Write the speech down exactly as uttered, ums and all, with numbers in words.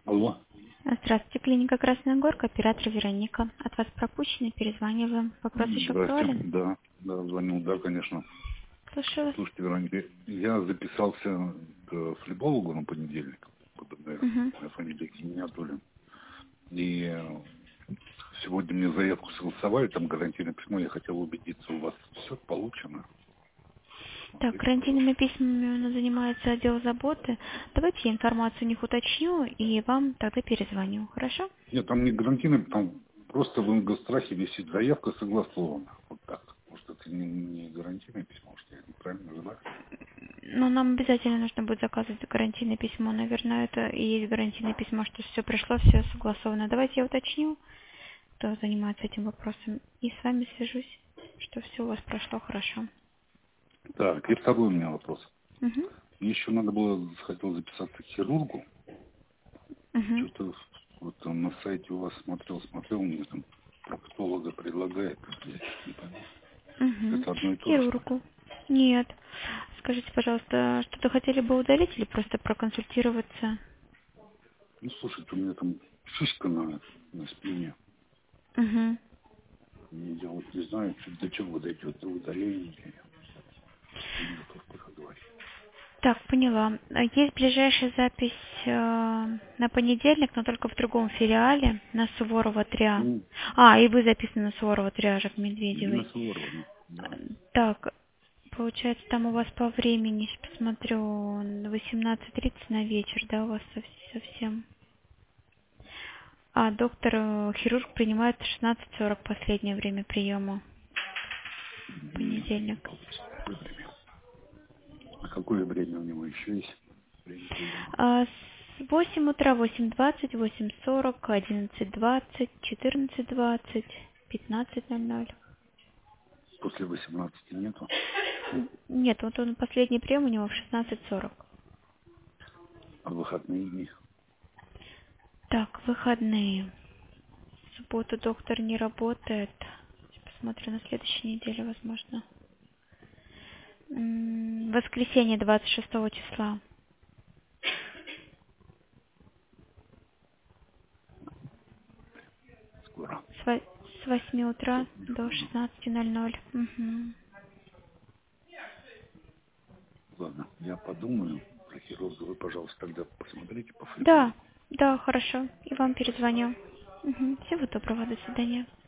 Алло. Здравствуйте, клиника Красная Горка, оператор Вероника. От вас пропущены, перезваниваем. Вопрос еще Здравствуйте. актуален? Да, да, звонил, да, конечно. Слушаю вас. Слушайте, Вероника, я записался к флебологу на понедельник. ПДД. Угу. На фамилия Гениатулин. И э, сегодня мне заявку согласовали, там гарантийное письмо, я хотел убедиться, у вас все получено. Так, Смотрите, карантинными пожалуйста. письмами у нас занимается отдел заботы. Давайте я информацию у них уточню и вам тогда перезвоню. Хорошо? Нет, там не гарантийное, там просто в Ингострахе висит заявка согласована. Вот так. Может, это не, не гарантийное письмо, что я неправильно называю? Но нам обязательно нужно будет заказывать гарантийное письмо. Наверное, это и есть гарантийное письмо, что все пришло, все согласовано. Давайте я уточню, кто занимается этим вопросом, и с вами свяжусь, что все у вас прошло хорошо. Так, и второй у меня вопрос. Угу. Мне еще надо было, хотел записаться к хирургу. Угу. Что-то вот он на сайте у вас смотрел, смотрел, мне там проктолога предлагает. Я что-то не пойму. Угу. Это одно и то же, что ли? Хирургу. Нет. Скажите, пожалуйста, что-то хотели бы удалить или просто проконсультироваться? Ну, слушайте, у меня там шишка на, на спине. Угу. И я вот не знаю, что, до чего дойдет, до удаления. Я не готов пока говорить. Так, поняла. А есть ближайшая запись э, на понедельник, но только в другом филиале, на Суворова три А. Ну, А, и вы записаны на Суворова три А, Жак на Медведевой. Суворова, Э, да. Так, получается, там у вас по времени, сейчас посмотрю, восемнадцать тридцать на вечер, да, у вас сов- совсем. А доктор, э, хирург принимает в шестнадцать сорок последнее время приема. Нет, не Понедельник. получится такое время. А какое время у него еще есть? Время приема. А, с восемь утра, восемь двадцать, восемь сорок, одиннадцать двадцать, четырнадцать двадцать, пятнадцать ноль ноль. После восемнадцати нету. Нет, вот он последний прием у него в шестнадцать сорок. А в выходные дни. Так, выходные. В субботу доктор не работает. Сейчас посмотрю на следующей неделе, возможно. М, Воскресенье двадцать шестого числа. Скоро. С во- с восьми утра Всё, до ладно. шестнадцати ноль ноль. Мгм. Ладно, я подумаю про хирурга. Вы, пожалуйста, тогда посмотрите по Да, флебологу. да, хорошо. И вам перезвоню. Мгм. Всего доброго, до свидания.